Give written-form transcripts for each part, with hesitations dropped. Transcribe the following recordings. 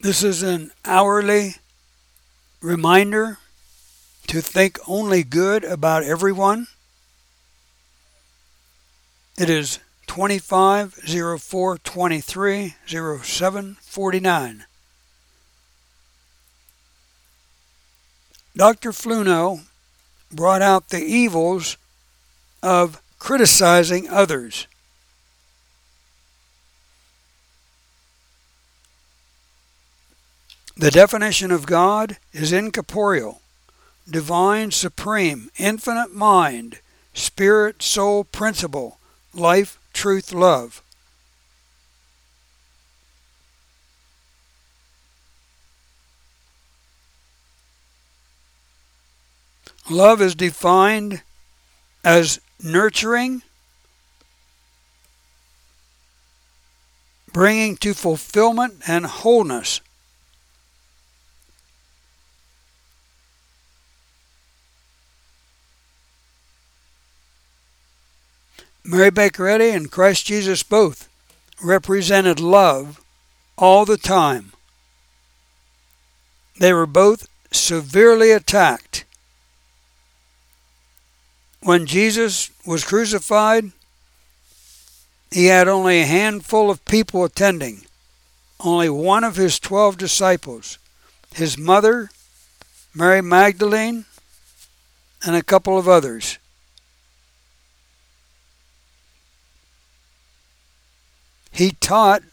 This is an hourly reminder to think only good about everyone. It is 2504230749. Dr. Fluno brought out the evils of criticizing others. The definition of God is incorporeal, divine, supreme, infinite mind, spirit, soul, principle, life, truth, love. Love is defined as nurturing, bringing to fulfillment and wholeness. Mary Baker Eddy and Christ Jesus both represented love all the time. They were both severely attacked. When Jesus was crucified, he had only a handful of people attending, only one of his 12 disciples, his mother, Mary Magdalene, and a couple of others. He taught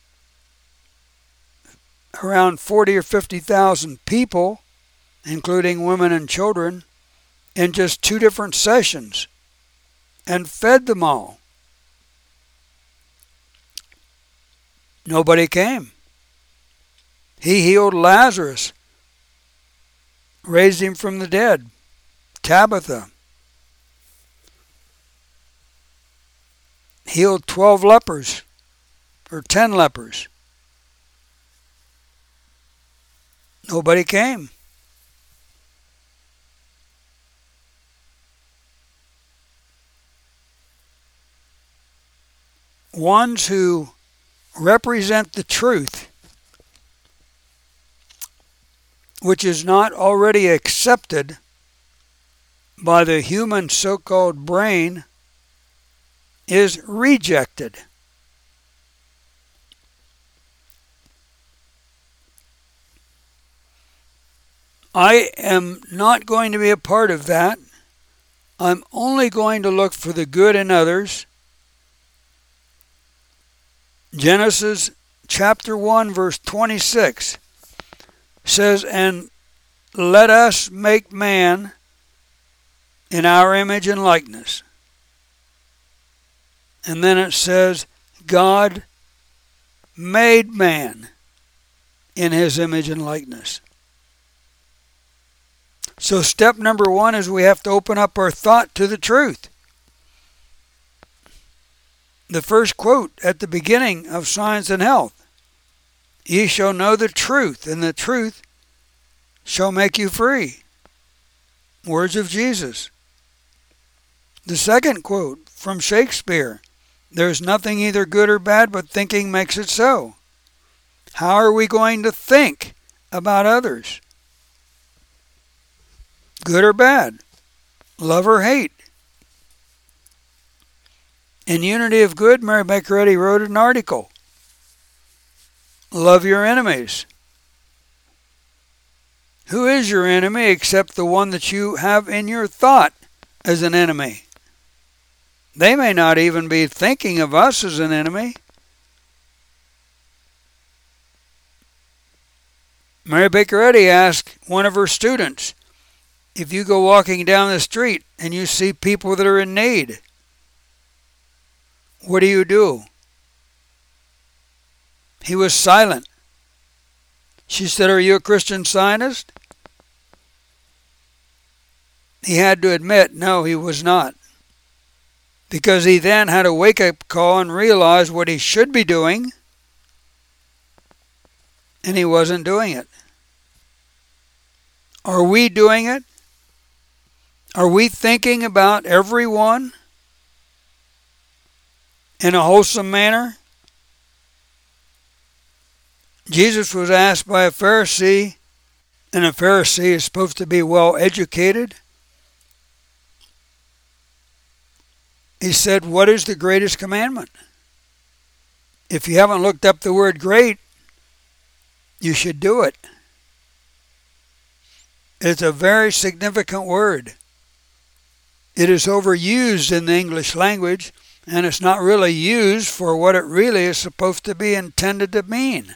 around 40 or 50,000 people, including women and children, in just 2 different sessions, and fed them all. Nobody came. He healed Lazarus, raised him from the dead. Tabitha healed 12 lepers, or 10 lepers. Nobody came. Ones who represent the truth, which is not already accepted by the human so-called brain, is rejected. I am not going to be a part of that. I'm only going to look for the good in others. Genesis chapter 1 verse 26 says, "And let us make man in our image and likeness." And then it says, God made man in his image and likeness. So step number 1 is we have to open up our thought to the truth. The first quote at the beginning of Science and Health, "Ye shall know the truth, and the truth shall make you free." Words of Jesus. The second quote from Shakespeare, "There is nothing either good or bad, but thinking makes it so." How are we going to think about others? Good or bad? Love or hate? In Unity of Good, Mary Baker Eddy wrote an article. Love your enemies. Who is your enemy except the one that you have in your thought as an enemy? They may not even be thinking of us as an enemy. Mary Baker Eddy asked one of her students, if you go walking down the street and you see people that are in need, what do? He was silent. She said, "Are you a Christian Scientist?" He had to admit, no, he was not. Because he then had a wake-up call and realized what he should be doing, and he wasn't doing it. Are we doing it? Are we thinking about everyone in a wholesome manner? Jesus was asked by a Pharisee, and a Pharisee is supposed to be well educated. He said, "What is the greatest commandment?" If you haven't looked up the word great, you should do it. It's a very significant word. It is overused in the English language, and it's not really used for what it really is supposed to be intended to mean.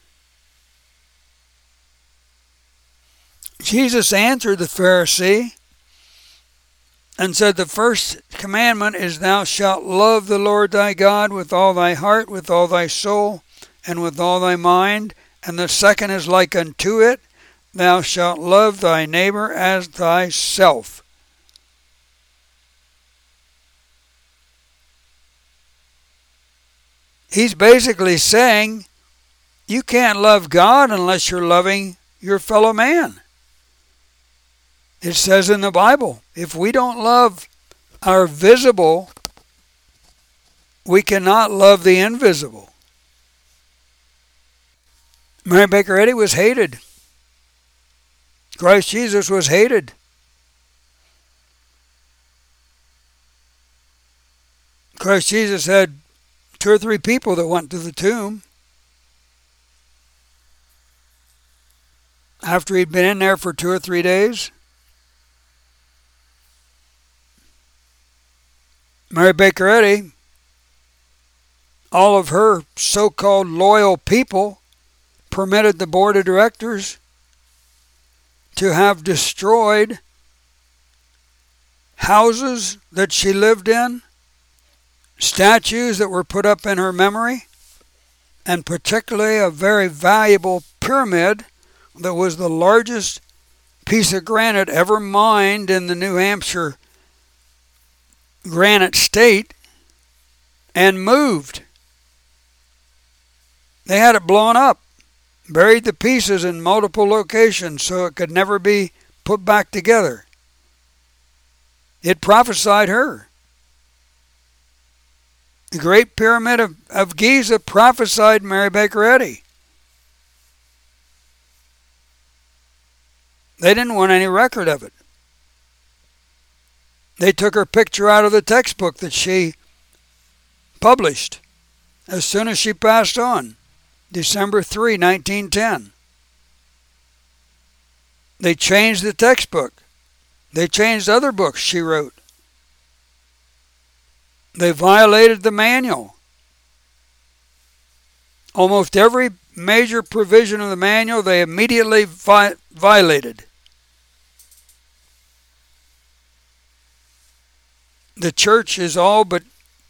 Jesus answered the Pharisee and said, "The first commandment is, thou shalt love the Lord thy God with all thy heart, with all thy soul, and with all thy mind. And the second is like unto it, thou shalt love thy neighbor as thyself." He's basically saying you can't love God unless you're loving your fellow man. It says in the Bible, if we don't love our visible, we cannot love the invisible. Mary Baker Eddy was hated. Christ Jesus was hated. Christ Jesus had 2 or 3 people that went to the tomb after he'd been in there for 2 or 3 days. Mary Baker Eddy, all of her so-called loyal people permitted the board of directors to have destroyed houses that she lived in, statues that were put up in her memory, and particularly a very valuable pyramid that was the largest piece of granite ever mined in the New Hampshire Granite State, and moved. They had it blown up, buried the pieces in multiple locations so it could never be put back together. It prophesied her. The Great Pyramid of Giza prophesied Mary Baker Eddy. They didn't want any record of it. They took her picture out of the textbook that she published as soon as she passed on, December 3, 1910. They changed the textbook. They changed other books she wrote. They violated the manual. Almost every major provision of the manual they immediately violated. The church is all but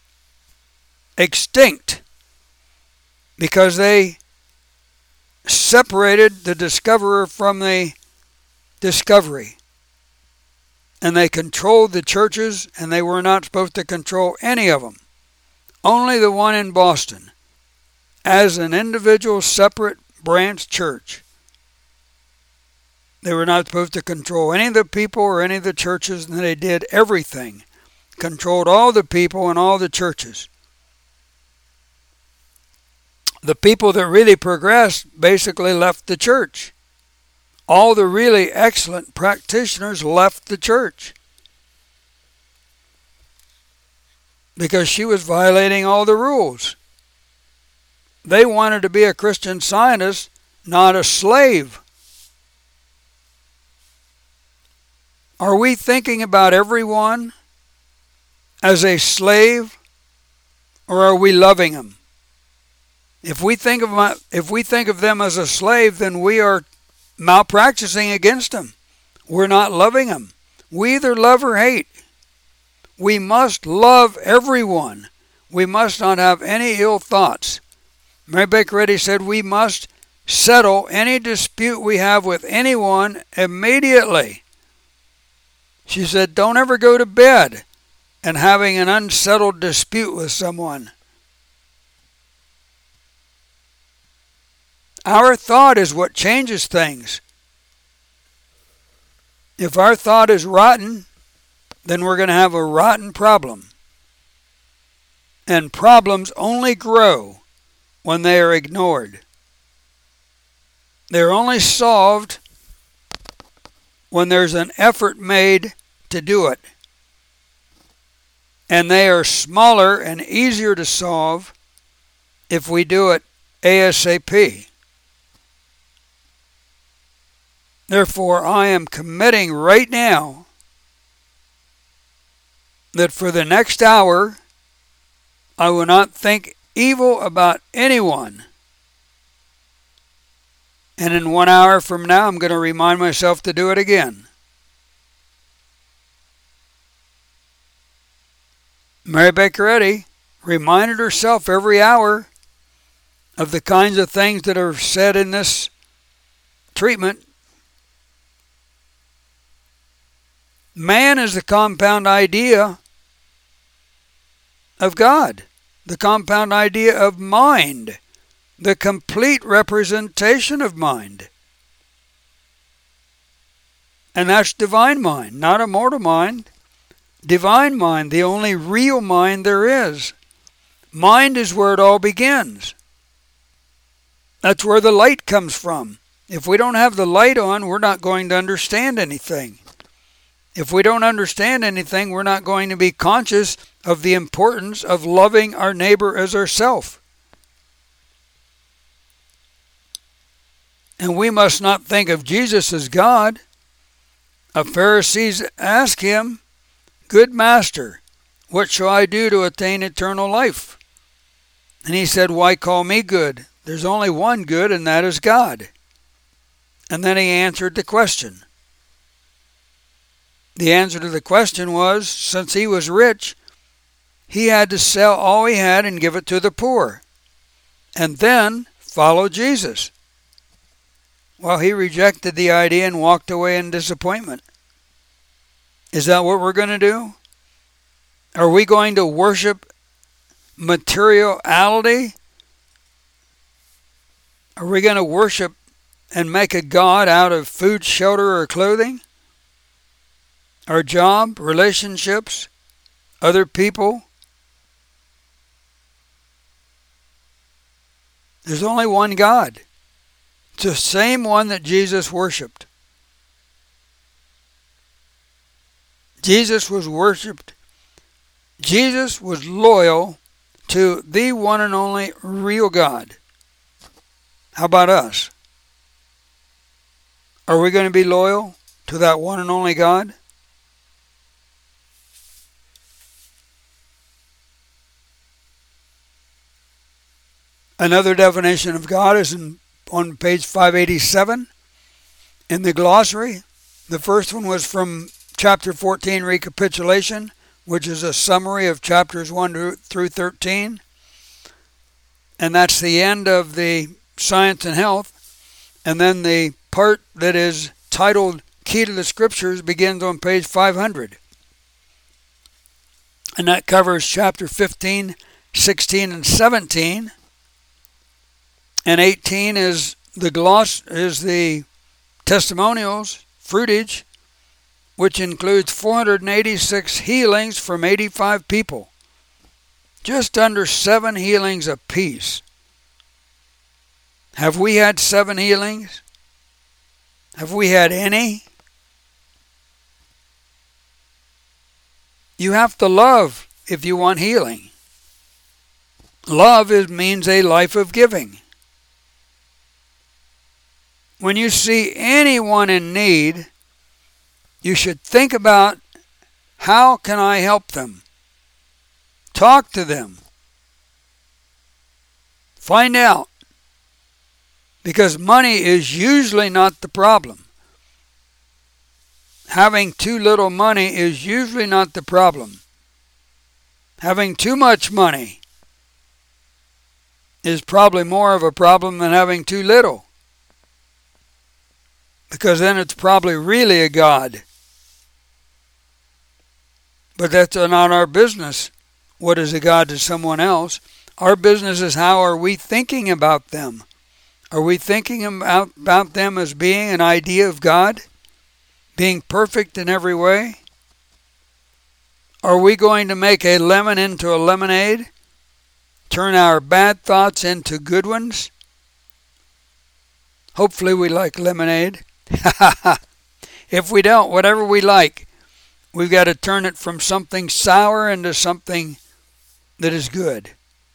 extinct because they separated the discoverer from the discovery. And they controlled the churches, and they were not supposed to control any of them. Only the one in Boston, as an individual separate branch church. They were not supposed to control any of the people or any of the churches, and they did everything. Controlled all the people and all the churches. The people that really progressed basically left the church. All the really excellent practitioners left the church because she was violating all the rules. They wanted to be a Christian Scientist, not a slave. Are we thinking about everyone as a slave, or are we loving them? If we think of them as a slave, then we are malpracticing against them. We're not loving them. We either love or hate. We must love everyone. We must not have any ill thoughts. Mary Baker Eddy said we must settle any dispute we have with anyone immediately. She said, don't ever go to bed and having an unsettled dispute with someone. Our thought is what changes things. If our thought is rotten, then we're going to have a rotten problem. And problems only grow when they are ignored. They're only solved when there's an effort made to do it. And they are smaller and easier to solve if we do it ASAP. Therefore, I am committing right now that for the next hour, I will not think evil about anyone. And in 1 hour from now, I'm going to remind myself to do it again. Mary Baker Eddy reminded herself every hour of the kinds of things that are said in this treatment. Man is the compound idea of God, the compound idea of mind, the complete representation of mind. And that's divine mind, not a mortal mind. Divine mind, the only real mind there is. Mind is where it all begins. That's where the light comes from. If we don't have the light on, we're not going to understand anything. If we don't understand anything, we're not going to be conscious of the importance of loving our neighbor as ourselves. And we must not think of Jesus as God. A Pharisee asked him, "Good master, what shall I do to attain eternal life?" And he said, "Why call me good? There's only one good, and that is God." And then he answered the question. The answer to the question was, since he was rich, he had to sell all he had and give it to the poor, and then follow Jesus. Well, he rejected the idea and walked away in disappointment. Is that what we're going to do? Are we going to worship materiality? Are we going to worship and make a god out of food, shelter, or clothing? Our job, relationships, other people? There's only one God. It's the same one that Jesus worshipped. Jesus was worshipped. Jesus was loyal to the one and only real God. How about us? Are we going to be loyal to that one and only God? Another definition of God is on page 587 in the glossary. The first one was from chapter 14, Recapitulation, which is a summary of chapters 1 through 13. And that's the end of the Science and Health. And then the part that is titled Key to the Scriptures begins on page 500. And that covers chapter 15, 16, and 17. And 18 is the testimonials, fruitage, which includes 486 healings from 85 people. Just under 7 healings apiece. Have we had 7 healings? Have we had any? You have to love if you want healing. Love means a life of giving. When you see anyone in need, you should think about, how can I help them? Talk to them. Find out. Because money is usually not the problem. Having too little money is usually not the problem. Having too much money is probably more of a problem than having too little. Because then it's probably really a god. But that's not our business. What is a god to someone else? Our business is, how are we thinking about them? Are we thinking about them as being an idea of God? Being perfect in every way? Are we going to make a lemon into a lemonade? Turn our bad thoughts into good ones? Hopefully we like lemonade. If we don't, whatever we like, we've got to turn it from something sour into something that is good.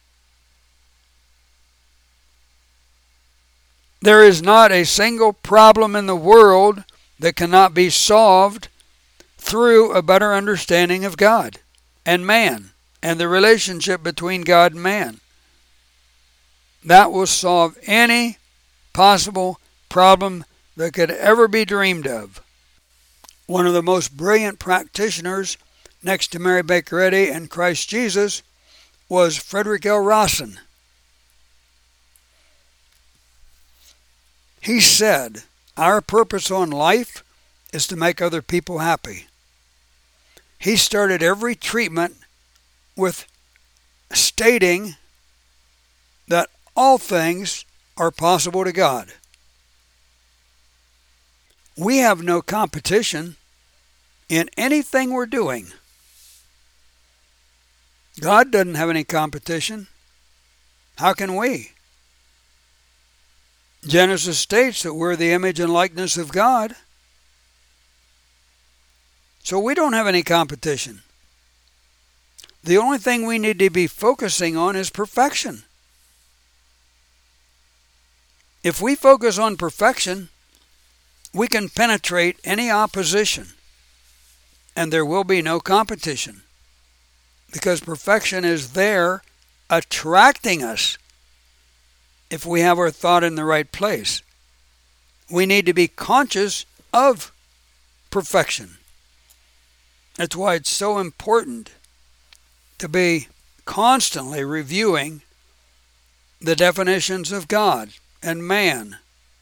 There is not a single problem in the world that cannot be solved through a better understanding of God and man and the relationship between God and man. That will solve any possible problem that could ever be dreamed of. One of the most brilliant practitioners next to Mary Baker Eddy and Christ Jesus was Frederick L. Rawson. He said, "Our purpose on life is to make other people happy." He started every treatment with stating that all things are possible to God. We have no competition in anything we're doing. God doesn't have any competition. How can we? Genesis states that we're the image and likeness of God. So we don't have any competition. The only thing we need to be focusing on is perfection. If we focus on perfection, we can penetrate any opposition, and there will be no competition, because perfection is there attracting us if we have our thought in the right place. We need to be conscious of perfection. That's why it's so important to be constantly reviewing the definitions of God and man.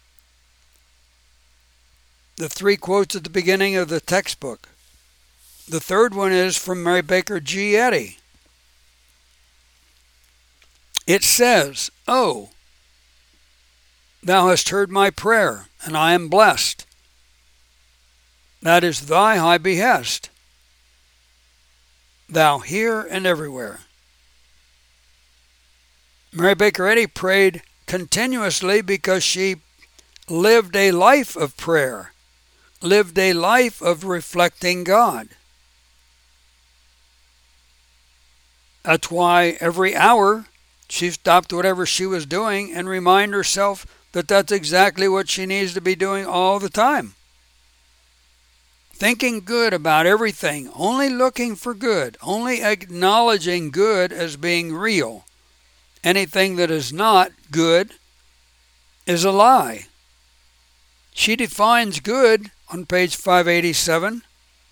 The 3 quotes at the beginning of the textbook. The third one is from Mary Baker G. Eddy. It says, "Oh, thou hast heard my prayer, and I am blessed. That is thy high behest, thou here and everywhere." Mary Baker Eddy prayed continuously because she lived a life of prayer, lived a life of reflecting God. That's why every hour she stopped whatever she was doing and reminded herself that that's exactly what she needs to be doing all the time. Thinking good about everything, only looking for good, only acknowledging good as being real. Anything that is not good is a lie. She defines good on page 587.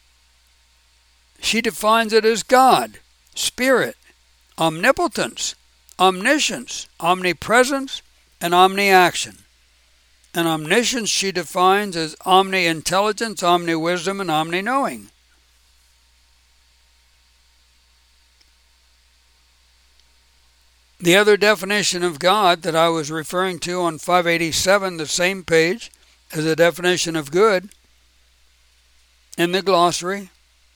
She defines it as God, Spirit, omnipotence, omniscience, omnipresence, and omni-action. And omniscience she defines as omni-intelligence, omni-wisdom, and omni-knowing. The other definition of God that I was referring to on 587, the same page, as a definition of good in the glossary,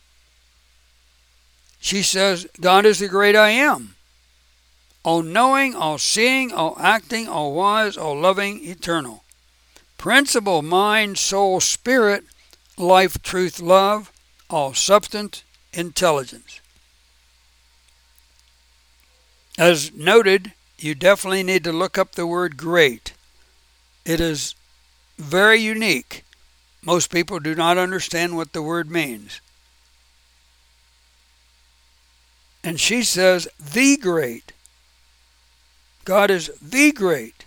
she says, God is the great I am, all knowing, all seeing, all acting, all wise, all loving, eternal. Principle, mind, soul, spirit, life, truth, love, all substance, intelligence. As noted, you definitely need to look up the word great. It is very unique. Most people do not understand what the word means. And she says, the great. God is the great.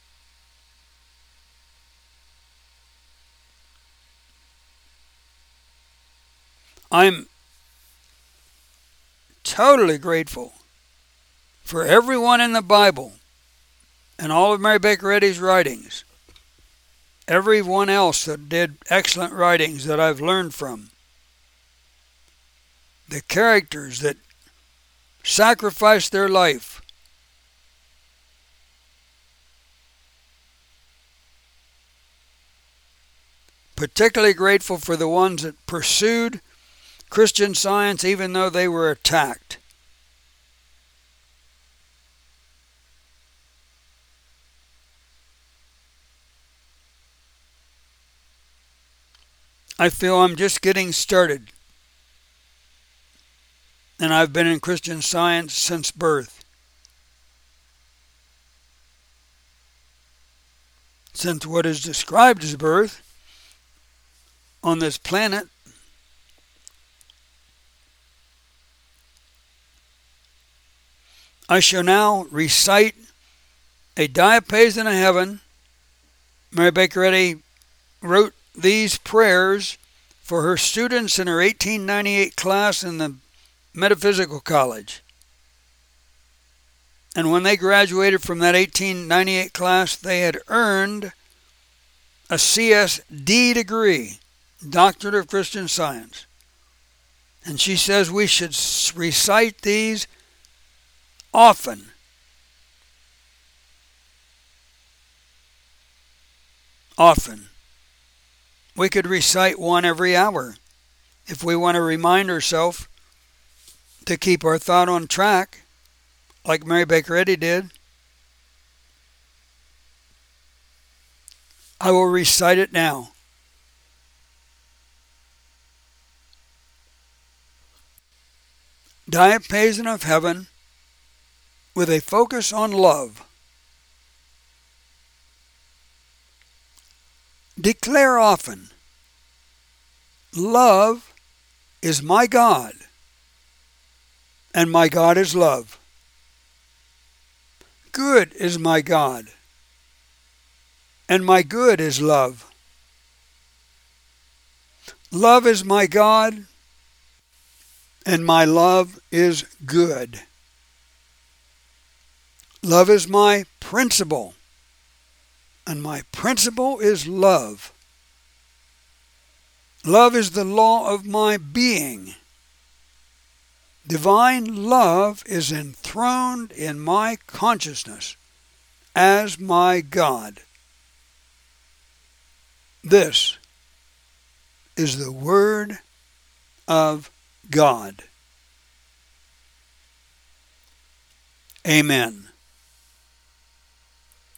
I'm totally grateful for everyone in the Bible and all of Mary Baker Eddy's writings, everyone else that did excellent writings that I've learned from, the characters that sacrificed their life, particularly grateful for the ones that pursued Christian Science even though they were attacked. I feel I'm just getting started, and I've been in Christian Science since birth. Since what is described as birth on this planet I shall now recite a diapason of heaven. Mary Baker Eddy wrote these prayers for her students in her 1898 class in the Metaphysical College. And when they graduated from that 1898 class, they had earned a CSD degree, Doctorate of Christian Science. And she says we should recite these often. Often. We could recite one every hour if we want to remind ourselves to keep our thought on track, like Mary Baker Eddy did. I will recite it now. Diapason of heaven with a focus on love. Declare often, love is my God, and my God is love. Good is my God, and my good is love. Love is my God, and my love is good. Love is my principle, and my principle is love. Love is the law of my being. Divine love is enthroned in my consciousness as my God. This is the Word of God. Amen.